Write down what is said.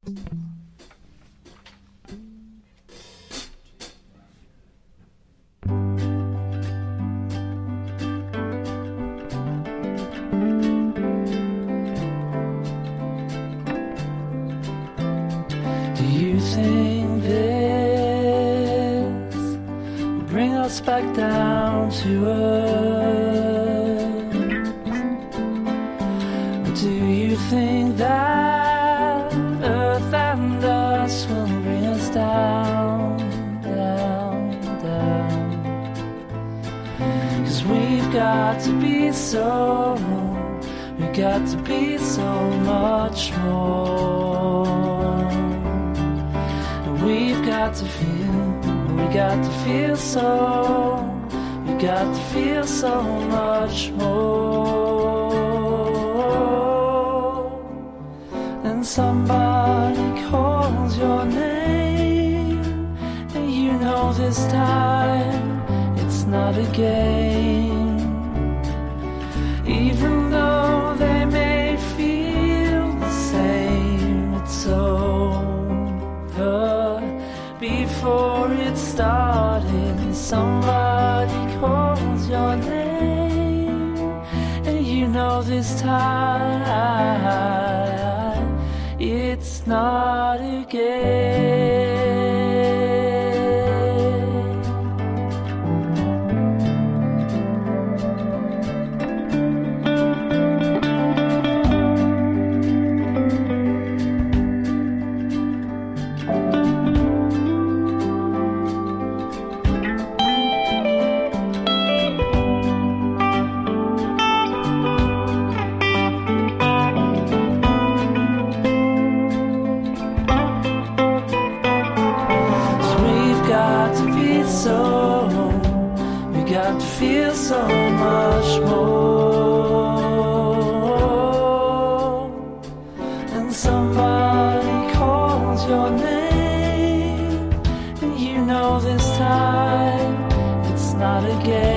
Do you think this will bring us back down to earth? Or do you think that earth and us will bring us down, down, down? 'Cause we've got to be so, we've got to be so much more. We've got to feel, we got to feel so, we got to feel so much more. And somebody calls your name, and you know this time it's not a game. Even though they may feel the same, it's over. Before it started, somebody calls your name, and you know this time it's not a game. Feel so much more. And somebody calls your name, and you know this time it's not a game.